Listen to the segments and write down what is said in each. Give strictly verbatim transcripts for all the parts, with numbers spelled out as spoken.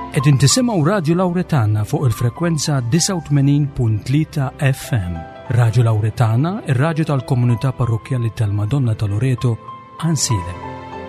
Qegħdin tisimgħu Radio Lawretana fuq il-frekwenza tisa' u tmenin punt tlieta F M. Radio Lawretana, ir-radju tal-Komunità Parrokjali tal-Madonna ta' Loreto, Ansile.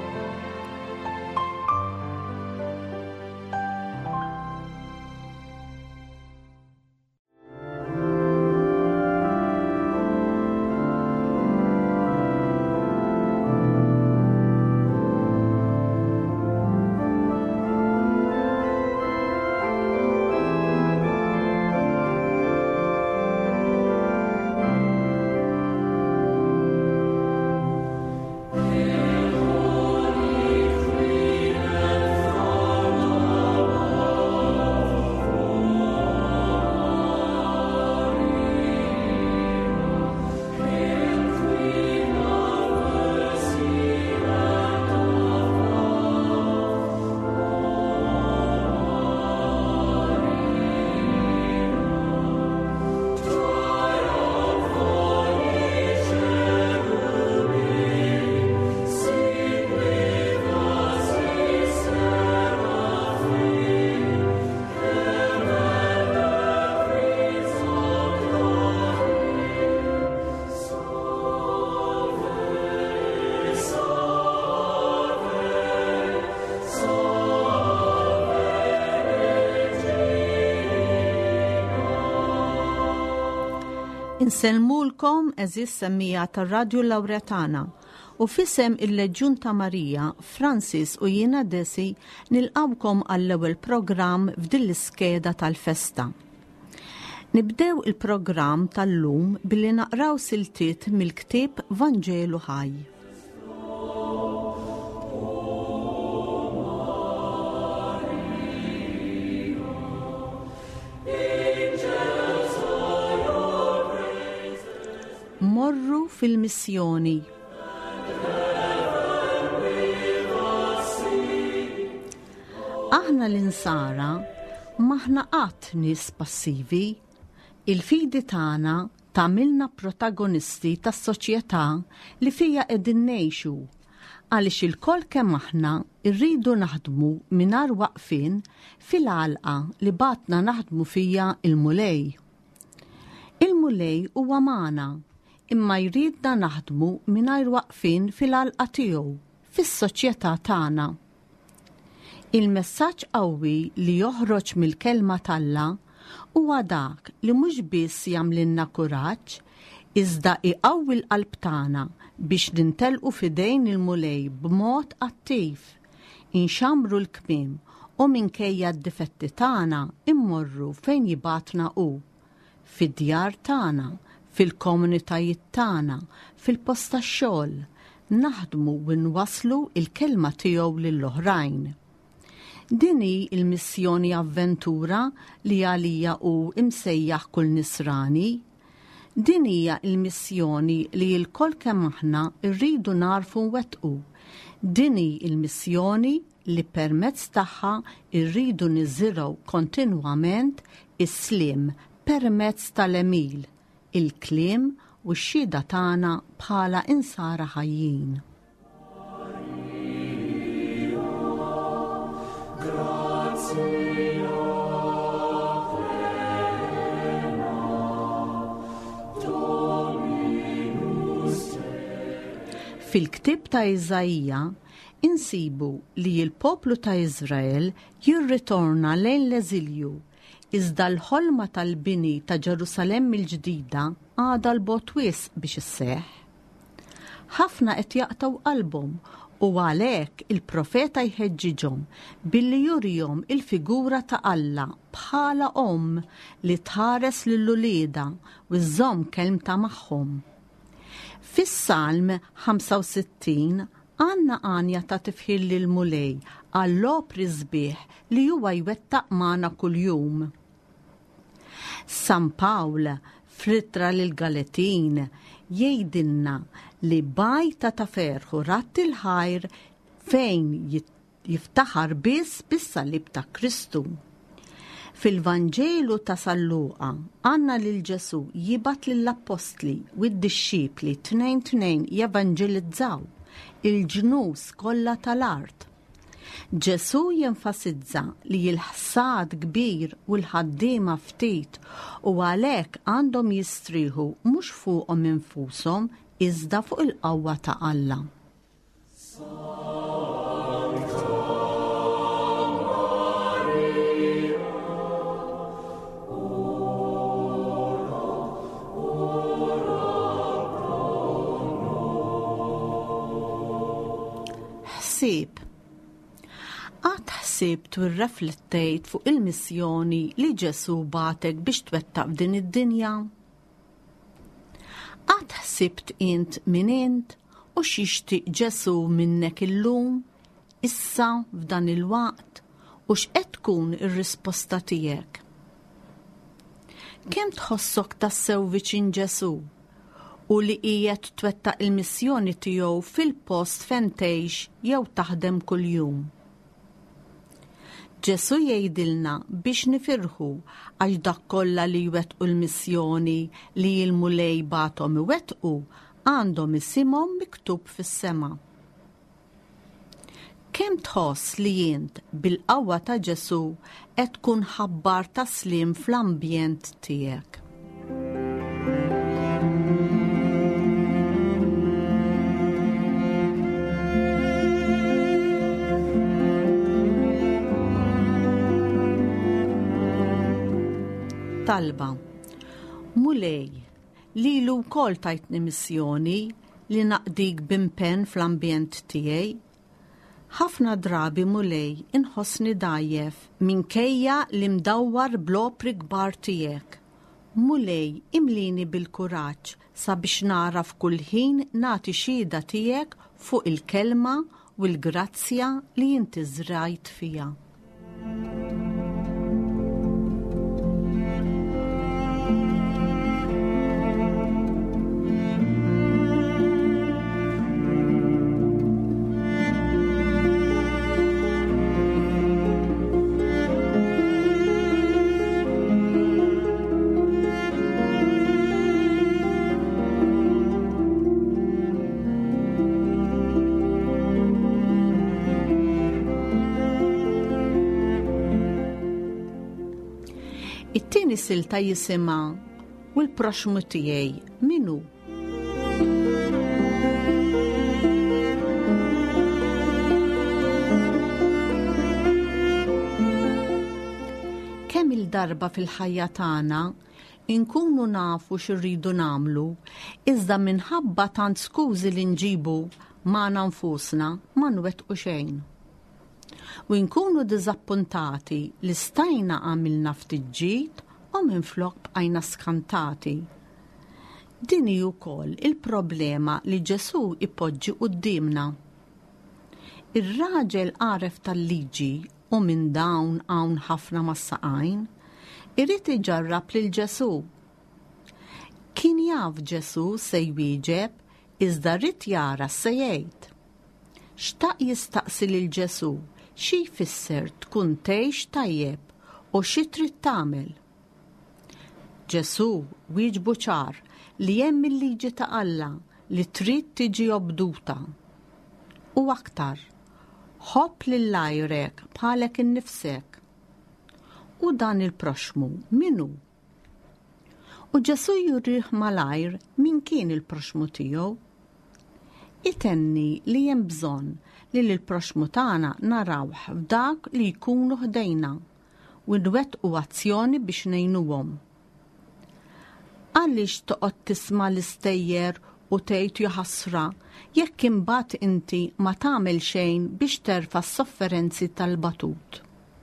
Inselmulkom eżis semmija tar-Radio Lawretana u fisem il-Leġjun ta' Marija, Francis u jiena Desi nilqawkom għall-ewwel programm f'din l-iskeda tal-festa. Nibdew il-programm tal-lum billi naqraw siltiet mill-ktieb Vanġelu Ħaj. Morru fil-missjoni. Aħna l-insara maħna qatt nies passivi, il-fidi tagħna tagħmilna protagonisti tas-soċjetà li fija qegħdin ngħixu għaliex il-koll kemm aħna rridu naħdmu mingħajr waqfien fil-għalqa li batna naħdmu fija il-mulej. Il-mulej huwa magħna imma jridna naħdmu mingħajr waqfin fil-għalqa tiegħu fis-soċjetà tagħna. Il-messaġġ qawwi li joħroġ mill-kelma talla huwa dak li mhux biss jagħmlilna kuraġġ iżda iqawwi l-qalb tagħna biex nintelqu f'idejn il-mulej b'mod attiv, inxamru l-kmiem u minkejja d-difetti tagħna immorru fejn jibatna hu, fid-djar tagħna, fil-komunitajiet tagħna, fil-post tax-xogħol, naħdmu u nwaslu il-kelma tiegħu lill-oħrajn. Din hi l-missjoni avventura li għalija hu imsejjaħ kull nisrani. Din hija l-missjoni li l-koll kemm aħna rridu narfu nwettqu. Din hi l-missjoni li permezz tagħha rridu niżżiraw kontinwament is-sliem permezz tal-emil, il-kliem u x-xhieda tagħna bħala insara ħajjin. Fil-ktieb ta' Iżajja insibu li l-poplu ta' Iżrael jirritorna lejn l-eżilju iżda l-ħolma tal-bini ta' Ġerusalemme il-ġdida għadha l-bogħod wisq biex isseħħ. Ħafna qed jaqtaw qalbhom u għalhekk il-profeta jħeġġiġhom billi jurihom il-figura ta' Alla bħala omm li tħares lill-ulieda u żżomm kelmta magħhom. Fis-Salm ħamsa u sittin għandna għanja ta' tifħil lill-mulej għall-opri sbieħ li huwa jwettaq magħna kuljum. San Pawl f'rittra lil Galatin jgħidilna li bajta ta' ferħu ratti l-ħajr fejn jiftaħar biss bis-salib ta' Kristu. Fil-Vanġelu ta' Salluqa għandna lil Ġesu jibat lill-Apostli u d-dixxipli tnejn tnejn jevanġelizzaw il-ġnus kollha tal-art. Ġesu jenfasizza li l-ħsad kbir u l-ħaddiema ftit u għalhekk għandhom jistrieħu mhux fuqhom infushom iżda fuq il-qawwa ta' Alla. Ħsieb. Għad ħsibt u rreflettejt fuq il-missjoni li Ġesu batek biex twettaq f'din id-dinja? Għad ħsibt int min int u x'jixtieq Ġesu minnek illum, issa f'dan il-waqt u x'qed tkun ir-risposta tiegħek? Kemm tħossok tassew viċin Ġesu u li qiegħed twettaq il-missjoni tiegħu fil-post fejn tgħix jew taħdem kuljum? Ġesu jgħidilna biex nifirħu għax dak kollha li jwettqu l-missjoni li l-mulej bathom iwettqu għandhom isimhom miktub fis-sema. Kemm tħoss li int bil-qawwa ta' Ġesu qed tkun ħabbar taslim fl-ambjent tiegħek? Talba. Mulej, li lu wkoll tajtni missjoni li naqdik b'impenn fl-ambjent tiegħi. Ħafna drabi mulej inħossni dajjef minkejja li mdawwar bl-opri kbar tiegħek. Mulej imlini bil-kuraġġ sabiex nara f'kull ħin nagħti xhieda tiegħek fuq il-kelma u l-grazzja li inti żrajt fija. It-tieni silta jisimha u l-proxmu tiegħi minu. Kemm il-darba fil-ħajja tagħna inkunu nafu x'irridu nagħmlu, iżda minħabba tant skużi li nġibu magħna nfusna ma nwettqu xejn. U nkunu diżappuntati li stajna għamilna ftit ġid u minflok bqajna skantati. Din hi wkoll il-problema li Ġesu ipoġġi qudiemna. Ir-raġel għaref tal-liġi u minn dawn hawn ħafna massaqajn irid iġarrab lil Ġesu. Kien jaf Ġesu se jwieġeb iżda rrid jara se jgħid. Xtaq jistaqsi lil Ġesu xi jfisser tkun tgħix tajjeb u xi trid tagħmel. Ġesu wieġbu ċar li hemm il-liġi ta' Alla li trid tiġi obduta. U aktar, ħobb lil għajrek bħalek innifsek. U dan il-proxmu minu? U Ġesu jurih malajr min kien il-proxmu tiegħu. Itenni li hemm bżonn li l-proxmu tagħna narawh f'dak li jkunu ħdejna u nwettqu azzjoni biex ngħinuhom. Għaliex toqgħod tisma' l-istejjer u tgħid ja ħasra jekk imbagħad inti ma tagħmel xejn biex terfa' s-sofferenzi tal-batut.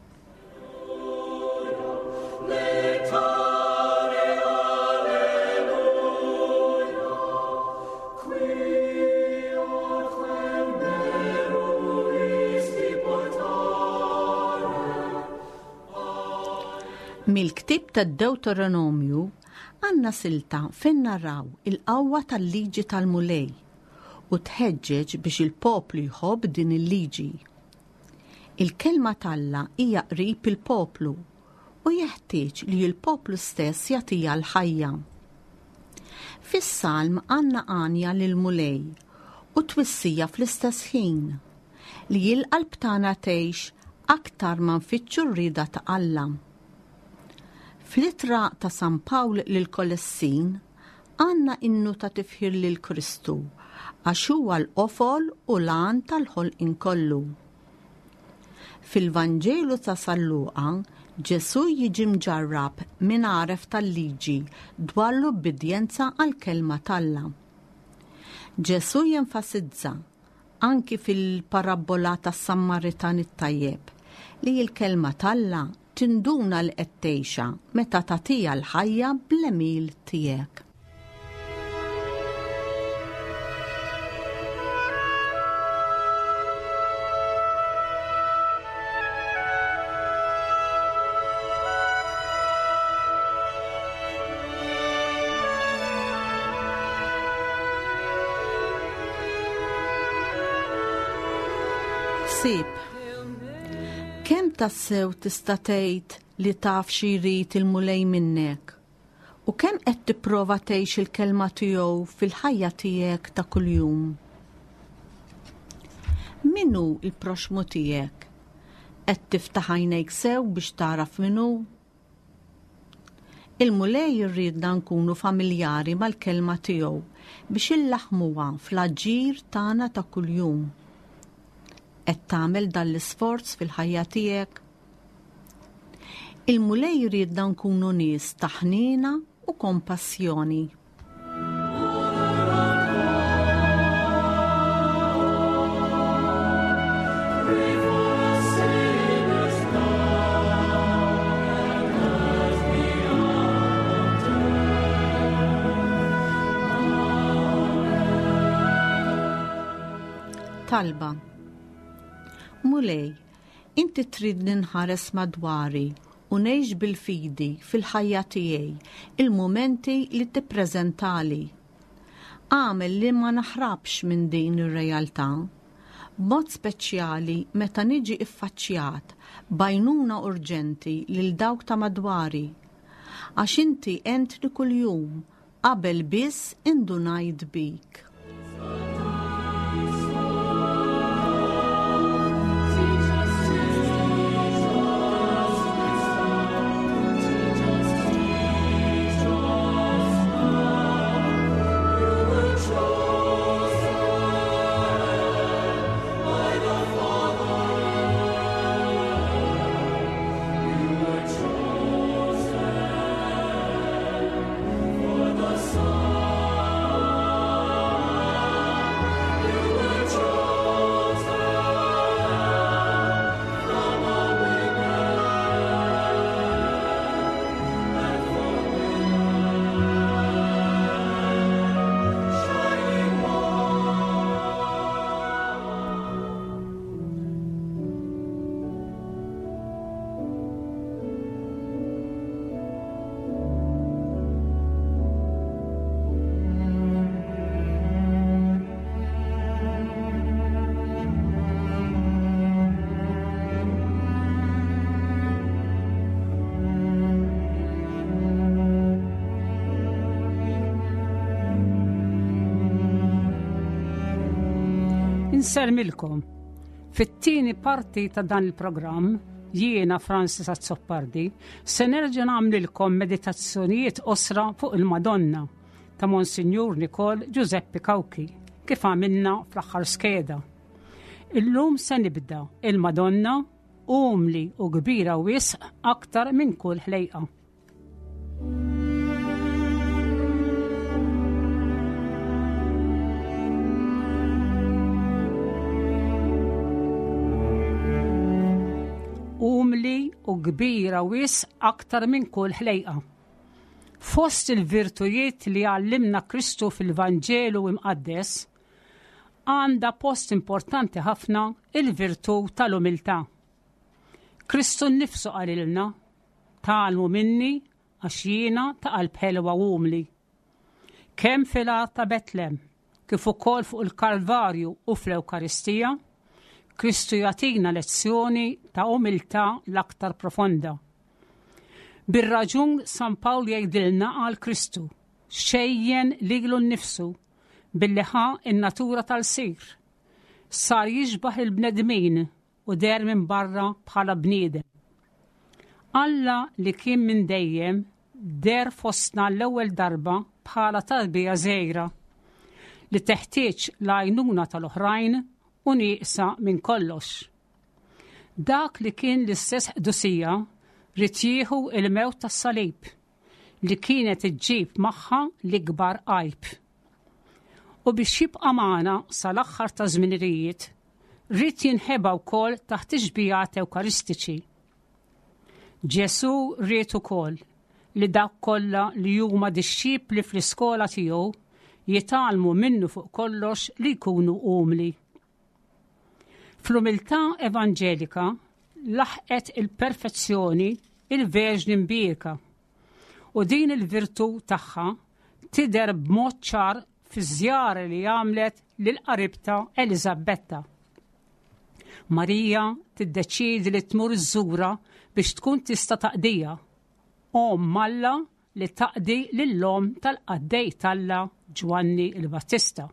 Mill-ktib tad-Deuteronomju għandna silta fejn naraw il-qawwa tal-liġi tal-mulej u tħeġġeġ biex il-poplu jħobb din il-liġi. Il-kelma talla hija qrib il-poplu u jeħtieġ li l-poplu stess jagħtiha l-ħajja. Fis-salm għandna għanja lil mulej u twissija fl-istess ħin li l-qalb tagħna tgħix aktar ma nfittxu rrida ta' Alla. Fl-ittra ta' San Pawl lil Kolessin għandna innu ta' tifħir lil Kristu għax huwa l-qofol u l-għan tal-ħolqien kollu. Fil-Vanġelu ta' San Luqa Ġesu jiġi mġarrab min għaref tal-liġi dwar l-obbedjenza għall-kelma t'Alla. Ġesu jenfasizza anki fil-parabola tas-Sammaritan it-tajjeb li l-kelma t'Alla tinduna l-qed tgħixha meta tagħtiha l-ħajja bl-emil tiegħek. Sib, kemm tassew tista' tgħid li taf xi jrid il-mulej minnek u kemm qed tipprova tgħix il-kelma tiegħu fil-ħajja tiegħek ta' kuljum. Min hu l-proxmu tiegħek? Qed tiftaħ għajnejk sew biex taraf min hu? Il-mulej irridna nkunu familjari mal-kelma tiegħu biex illaħmuha fl-aġir tagħna ta' kuljum. Qed tagħmel dan l-isforz fil-ħajja tiegħek? Il-mulej jridna nkunu nies ta' ħniena u kompassjoni. Talba. Mulej, inti trid ninħares madwari u ngħix bil-fidi fil-ħajja tiegħi il-mumenti li tippreżentali. Għamel li ma naħrabx minn din ir-realtà, b'mod speċjali meta niġi iffaċċjat bajnuna urġenti lil dawk ta' madwari, għax inti entni kuljum qabel biss indunajt bik. Insermilkom, fit-tieni parti ta' dan il-programm, jiena Francis Azzoppardi, se nerġa' nagħmlilkom meditazzjonijiet osra fuq il-Madonna ta' Monsignor Nicol Giuseppe Cauchi, kif għamilna fl-aħħar skeda. Illum se nibda il-Madonna umli u kbira wisq aktar minn kull ħlejqa. Umli u kbira wis aktar minn kull ħlejqa. Fost il-virtujiet li għallimna Kristu fil-Vanġelu imqaddes, għandha post importanti ħafna il-virtu tal-umiltà. Kristu nnifsu qalilna, tgħallmu minni għax jiena ta' qalb ħelwa u umli. Kemm fil-għad ta' Betlem, kif ukoll fuq il-Kalvarju u fl-Ewkaristija, Kristu jagħtina lezzjoni ta' umiltà l-aktar profonda. Bir-raġun San Pawl jgħidilna għal Kristu xejjen lilu nnifsu billi ħa in-natura tal-sir sar jiġbaħ il-bnedmin u der minn barra bħala bniedem. Alla li kien minn dejjem der fostna l-ewwel darba bħala tarbija żgħira li teħtieġ l-għajnuna tal-oħrajn u nieqsa minn kollox. Dak li kien l-istess ħdusija rid jieħu il-mewt tas-salib li kienet iġġib magħha l-ikbar għajb. U biex jibqa' magħna sal-aħħar ta' żminijiet, rrid jinħeba wkoll taħt ixbijat ewkaristiċi. Ġesu ried ukoll li dak kollha li huma dixxipli fl-iskola tiegħu jitgħallmu minnu fuq kollox li jkunu umli. Fl-umiltà evanġelika laħqet il-perfezzjoni il-Verġni Mbierka u din il-virtu tagħha tidher b'mod ċar fiż-żjara li għamlet lil qaribta Elisabetta. Marija tiddeċiedi li tmur iżżura biex tkun tista' taqdija, om Malla li taqdi lill-om tal-qaddej talla Ġwanni il-Battista.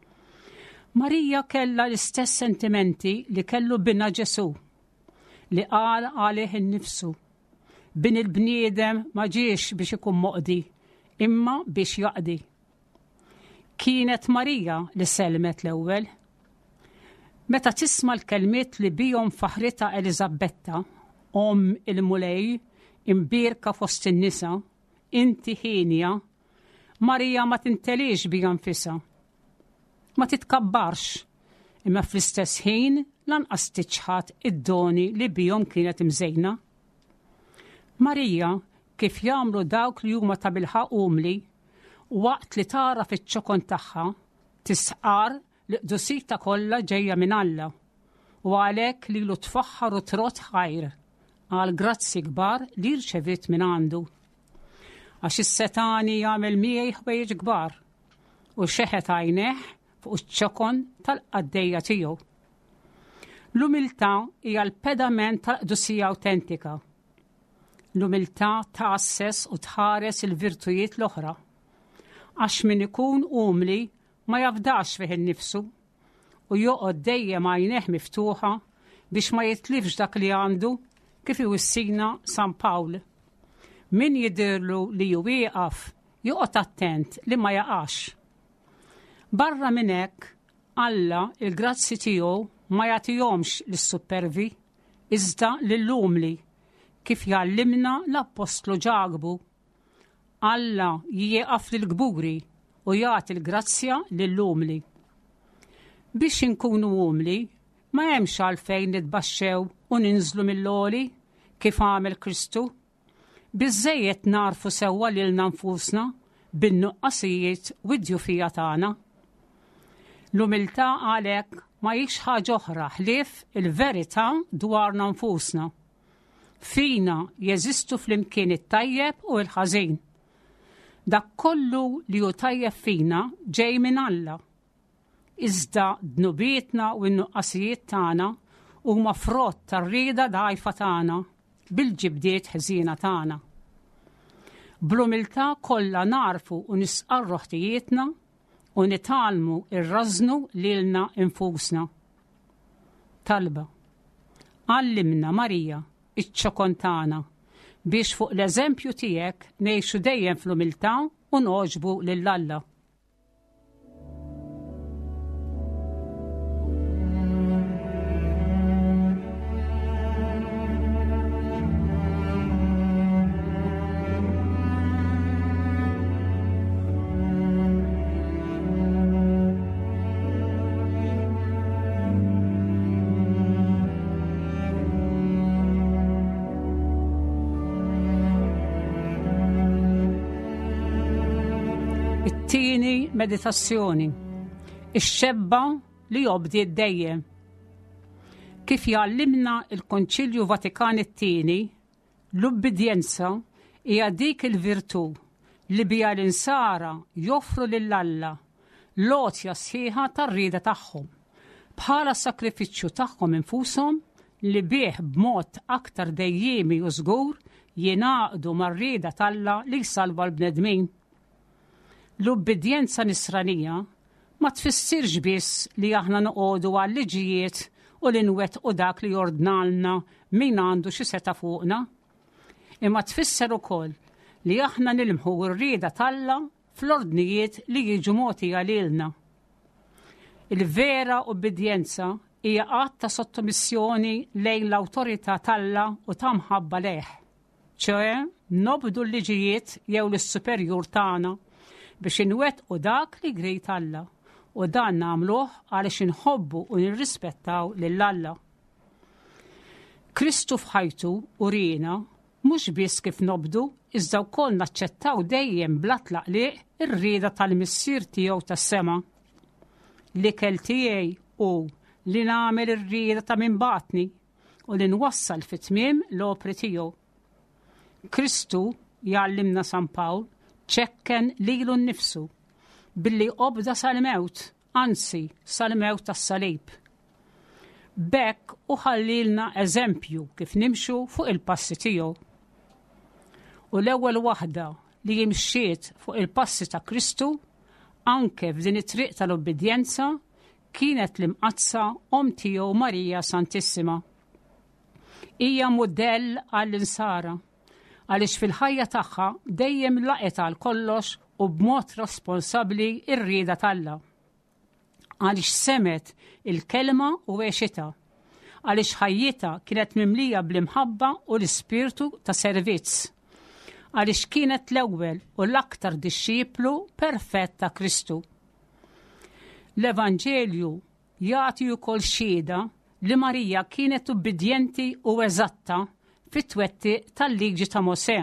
Marija kellha l-istess sentimenti li kellu binha Ġesu, li qal għalih innifsu. Bin il-bniedem ma ġiex biex ikun moqdi, imma biex jaqdi. Kienet Marija li selmet l-ewwel. Meta tisma' l-kelmiet li bihom faħrita Elisabetta, om il-mulej, imbierka fost in-nisa, inti ħinja, Marija ma tintelix bija nfisha. Ma titkabbarx, imma fl-istess ħin lanqas tiċħad id-doni li bihom kienet imżejna. Marija, kif jagħmlu dawk li huma ta' bilħaq umli, waqt li tara fiċ-ċokon tagħha, tisqar li qdusita kollha ġejja minn Alla, u għalhekk lilu tfaħħar u trot ħajr għal grazzi kbar li rċevit minn għandu. Għax is-setani jagħmel miegħi ħwejjeġ kbar u xeħet għajneh fuq iċ-ċokon tal-qaddejja tiegħu. L-umiltà hija l-pedament tal-qdusija awtentika. L-umiltà tgħasses u tħares il-virtujiet l-oħra. Għax min ikun umli ma jafdax fih innifsu u joqgħod dejjem għajneh miftuħa biex ma jitlifx dak li għandu kif iwissina San Pawl. Min jidirlu li ju wieqaf joqgħod attent li ma jaqax. Barra minn hekk, Alla il-grazzi tiegħu ma jagħtihomx lis-supervi iżda lill-umli kif jgħallimna l-Apostlu Ġagbu. Alla jieqaf lill-gburi u jagħti l-grazzja lill-umli. Biex inkunu umli, ma hemmx għalfejn nitbaxxew u ninżlu mill-għoli kif għamel Kristu. Biżżejjed narfu sewwa lilna nfusna bin-nuqqasijiet u d-djufija tagħna. L-umiltà għalhekk ma hix ħaġa oħra ħlief il-verità dwarna nfusna. Fina jeżistu flimkien it-tajjeb u l-ħażin. Dak kollu li hu tajjeb fina ġej minn Alla. Iżda dnubietna u n-nuqqasijiet tagħna huma frott tar-rieda dgħajfa tagħna bil-ġibdiet ħżiena tagħna. Bl-umiltà kollha narfu u nisqarru ħtijietna u nitalmu irrażnu lilna infusna. Talba. Għallimna Marija iċ-ċokon tagħna biex fuq l-eżempju tiegħek ngħixu dejjem fl-umiltà u noġbu lil Alla. Tieni meditazzjoni. Ix-xebba li jobdi d-dejjem. Kif jgħallimna il-Konċilju Vatikan it-tieni, l-ubbidjenza hija dik il-virtu li bija l-insara joffru lill-Alla l-għotja sħiħa tar-rieda tagħhom bħala sakrifiċċju tagħhom infushom li bih b'mod aktar dejjemi u żgur jingħaqdu mar-rieda tal-Alla li jsalva l-bnedmin. L-ubbidjenza nisranija ma tfissirx biss li aħna noqogħdu għal liġijiet u li nwettqu dak li jordnalna min għandu xi seta' fuqna. Imma tfisser ukoll li aħna nilmħu r-rieda talla fl-ordnijiet li jiġu mogħtija lilna. Il-vera ubbidjenza hija qatt ta' sottomissjoni lejn l-awtorità talla u ta' mħabba leħ. ċoe nobdu l-liġijiet jew l-superjur tagħna biex inwettqu dak li grejt Alla u dan nagħmluh għaliex inħobbu u nirrispettaw lil Alla. Kristu f'ħajtu urina mhux biss kif nobdu iżda wkoll naċċettaw dejjem bla tlaqliq ir-rieda tal-missier tiegħu tas-sema. L-ikel tiegħi hu li nagħmel ir-rieda ta' min batni u li nwassal fit-tmiem l-opri tiegħu. Kristu jgħallimna San Pawl ċekken lilu nnifsu billi qobda sal-mewt, anzi sal-mewt tas-salib. Bekk u ħallilna eżempju kif nimxu fuq il-passi tiegħu. U l-ewwel waħda li jimxiet fuq il-passi ta' Kristu anke f'din it-triq tal-obbedjenza kienet l-imqazza om tiegħu Marija Santissima. Hija mudell għall-insara għaliex fil-ħajja tagħha dejjem laqet għal kollox u b'mod responsabbli r-rieda talla. Għaliex semet il-kelma u għexita, għaliex ħajjita kienet mimlija bl-imħabba u l-ispirtu ta' servizz, għaliex kienet l-ewwel u l-aktar dixxiplu perfett ta' Kristu. L-Evanġelju jagħti wkoll xhieda li Marija kienet ubbidjenti u eżatta fit-twetti tal-liġi ta' Mosè,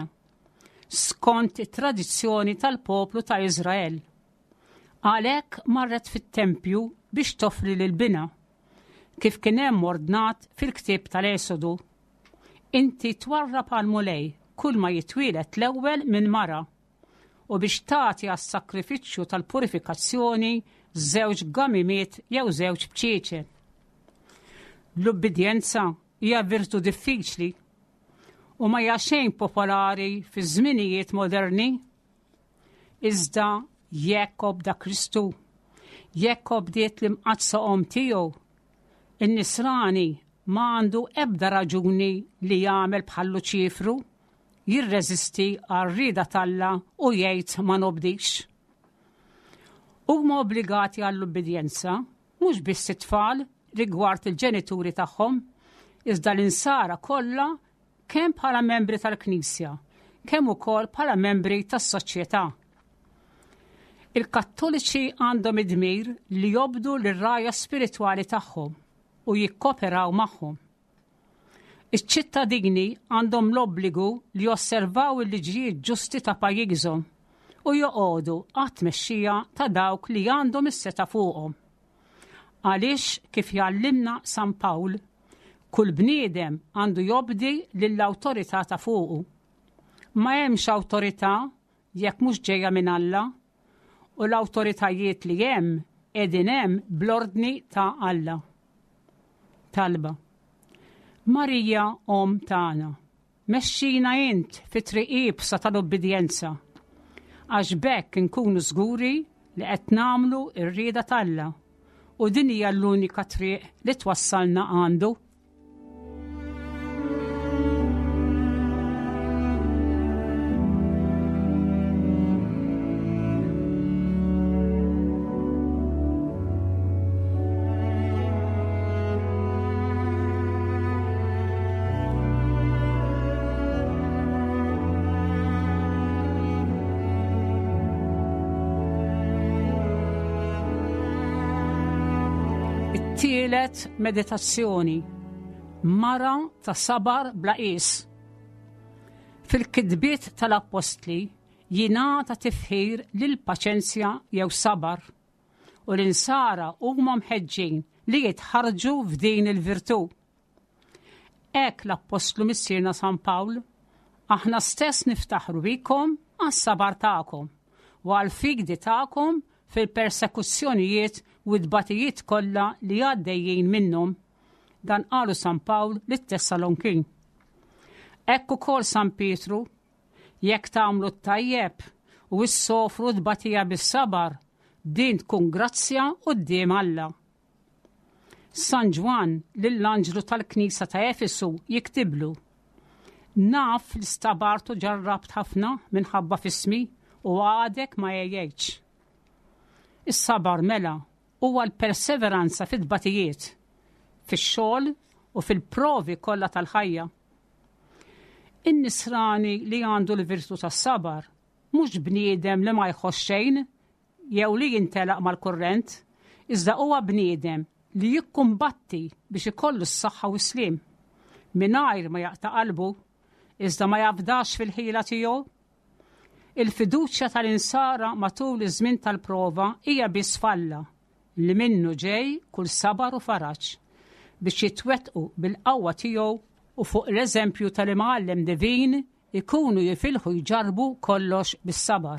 skont it-tradizzjoni tal-poplu ta' Iżrael. Għalhekk marret fit-tempju biex toffri lil-bina, kif kien hemm ordnat fil-ktieb tal-Esodu. Inti twarrab għal mulej kull ma jitwielet l-ewwel minn mara u biex tagħti għas-sakrifiċċju tal-purifikazzjoni żewġ gamimiet jew żewġ bċieċe. L-ubbidjenza hija virtu diffiċli u ma hija xejn popolari fi żminijiet moderni. Iżda jekk obda Kristu, jekk obdiet l-imqazza om tiegħu, in-nisrani ma għandu ebda raġuni li jagħmel bħal Luċifru, jirreżisti għar-rieda talla u jgħid ma nobdix. Huma obbligati għall-ubbidjenza mhux biss it-tfal rigward il-ġenituri tagħhom, iżda l-insara kollha kemm bħala membri tal-Knisja, kemm ukoll bħala membri tas-soċjetà. Il-Kattoliċi għandhom id-dmir li jobdu lir-rajja spiritwali tagħhom u jikkoperaw magħhom. Iċ-ċittadini għandhom l-obbligu li josservaw il-liġijiet ġusti ta' pajjiżhom u joqogħdu għat-tmexxija ta' dawk li għandhom is-seta' fuqhom. Għaliex kif jgħallimna San Pawl, kull bniedem għandu jobdi lill-awtorità ta' fuqu. Ma hemmx awtorità jekk mhux ġejja minn Alla u l-awtoritajiet li hemm qegħdin hemm bl-ordni ta' Alla. Talba. Marija om tagħna, mexxina int fit-triq ibsa tal-obbedjenza għax bekk inkunu żguri li qed nagħmlu r-rieda t'Alla u din hija l-unika triq li twassalna għandu. Tielet meditazzjoni, mara ta' sabar bla qis. Fil-kitbiet tal-Apostli jingħata tifħir lil paċenzja jew sabar u l-insara huma mħeġġin li jitħarġu f'din il-virtù. Hekk l-Apostlu missierna San Pawl, aħna stess niftaħru bikom għas-sabar tagħkom u għall-figdi tagħkom fil-persekuzzjonijiet u d-batijiet kollha li għaddejjin minnhom. Dan qalu San Pawl lit-Tessalonkin. Hekk ukoll San Pietru, jekk tagħmlu t-tajjeb u issofru d-batija bis-sabar, din tkun grazzja quddiem Alla. San Ġwan lill-anġlu tal-Knisja ta' Efesu jiktiblu: Naf li stabartu ġarrabt ħafna minħabba fismi u għadek ma jgħidx. Is-sabar mela huwa l-perseveranza fid-batijiet, fix-xogħol u fil-provi kollha tal-ħajja. In-nisrani li għandu l-virtu tas-sabar mhux bniedem li ma jħoss xejn jew li jintelaq mal-kurrent, iżda huwa bniedem li jikkumbatti biex ikollu s-saħħa u s-slim, mingħajr ma jaqta' qalbu, iżda ma jafdax fil-ħila tiegħu. Il-fiduċja tal-insara matul iż-żmien tal-prova hija biss falla li minnu ġej kull sabar u faraġġ biex jitwettqu bil-qawwa tiegħu u fuq l-eżempju tal-imgħallem divin ikunu jifilħu jġarbu kollox bis-sabar.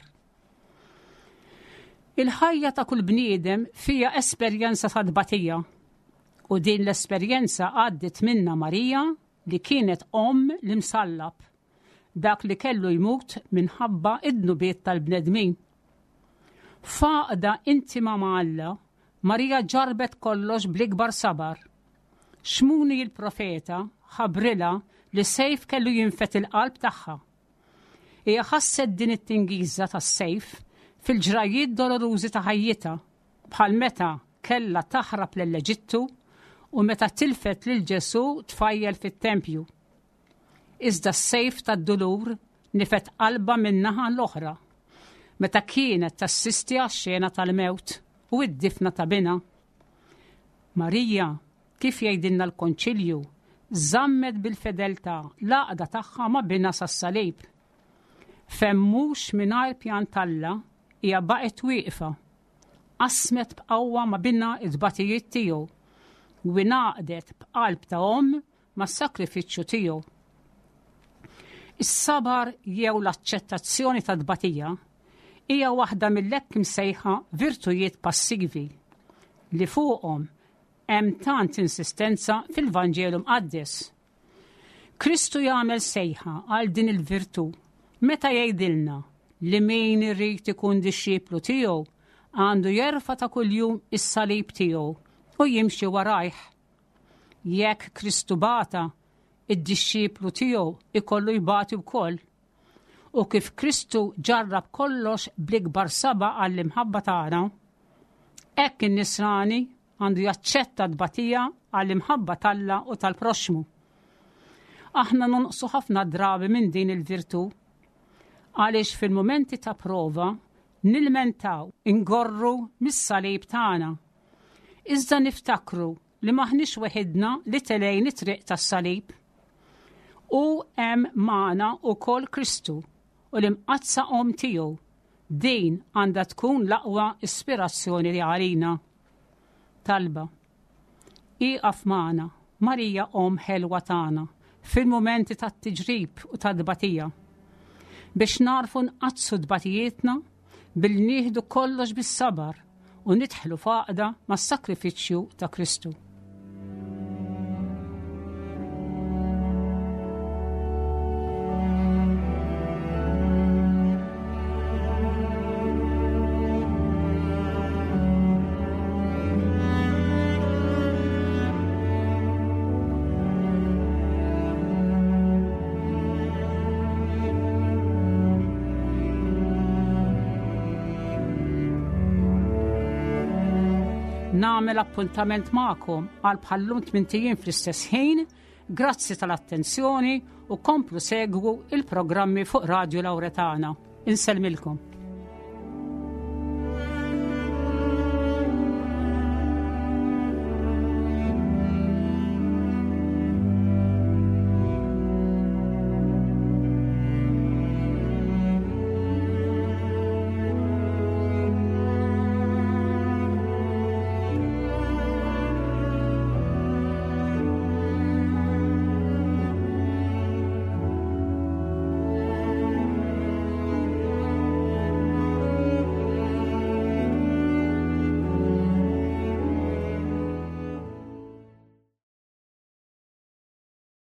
Il-ħajja ta' kull bniedem fija esperjenza ta' tbatija u din l-esperjenza għaddit minna Marija li kienet omm li msallab, dak li kellu jmut minħabba id-nubiet tal-bnedmin. Faqda intima ma' Alla, Marija ġarbet kollox bl-ikbar sabar. Xmuni il-profeta ħabrila li sejf kellu jinfet il-qalb tagħha. Hija ħasset din it-tingiża tas-sejf fil-ġrajiet dolorużi ta' ħajjita, bħal meta kella taħrab l-Eġittu u meta tilfet lil Ġesu tfajjel fit-tempju. Iżda s-sejf tad-dulur nifet qalba min-naħa l-oħra, meta kienet tassisti għax-xena tal-mewt u id-difna ta' bina. Marija, kif jgħidilna l-Konċilju, żammet bil-fedeltà l-għaqda tagħha ma' bina sas-salib. Femmux mingħajr pjan Alla hija baqgħet wieqfa, qasmet b'qawwa ma' bina id-batijiet tiegħu u ngħaqdet b'qalb ta' omm mas-sakrifiċċju tiegħu. Is-sabar jew l-aċċettazzjoni ta' tbatija hija waħda mill-hekk imsejħa virtujiet passivi li fuqhom hemm tant insistenza fil-Vanġelu Mqaddes. Kristu jagħmel sejħa għal din il-virtu meta jgħidilna li min irid ikun dixxiplu tiegħu għandu jerfa' ta' kuljum is-salib tiegħu u jimxi warajh. Jekk Kristu bata, id-dixxiplu tiegħu ikollu jbati wkoll. U kif Kristu ġarrab kollox bl-ikbar saba għall-imħabba tagħna, hekk in-nisrani għandu jaċċetta tbatija għall-imħabba talla u tal-proxmu. Aħna nonqsu ħafna drabi minn din il-virtu għaliex fil-momenti ta' prova nilmentaw ingorru mis-salib tagħna. Iżda niftakru li maħniex weħidna li telejn it-triq tas-salib. U hemm magħna wkoll Kristu u l-imqazza omm tiegħu. Din għandha tkun l-aqwa ispirazzjoni li għalina. Talba. Iqaf magħna, Marija omm ħelwa tagħna, fil-momenti tat-tiġrib u tad-tbatija, biex narfu nqazzu dbatijietna billi nieħdu kollox bis-sabar u nidħlu faqda mas-sakrifiċċju ta' Kristu. Nagħmel appuntament magħkom għal bħallum tmien fl-istess ħin, grazzi tal-attenzjoni u komplu segwu il-programmi fuq Radio Lawretana. Insellmilkom.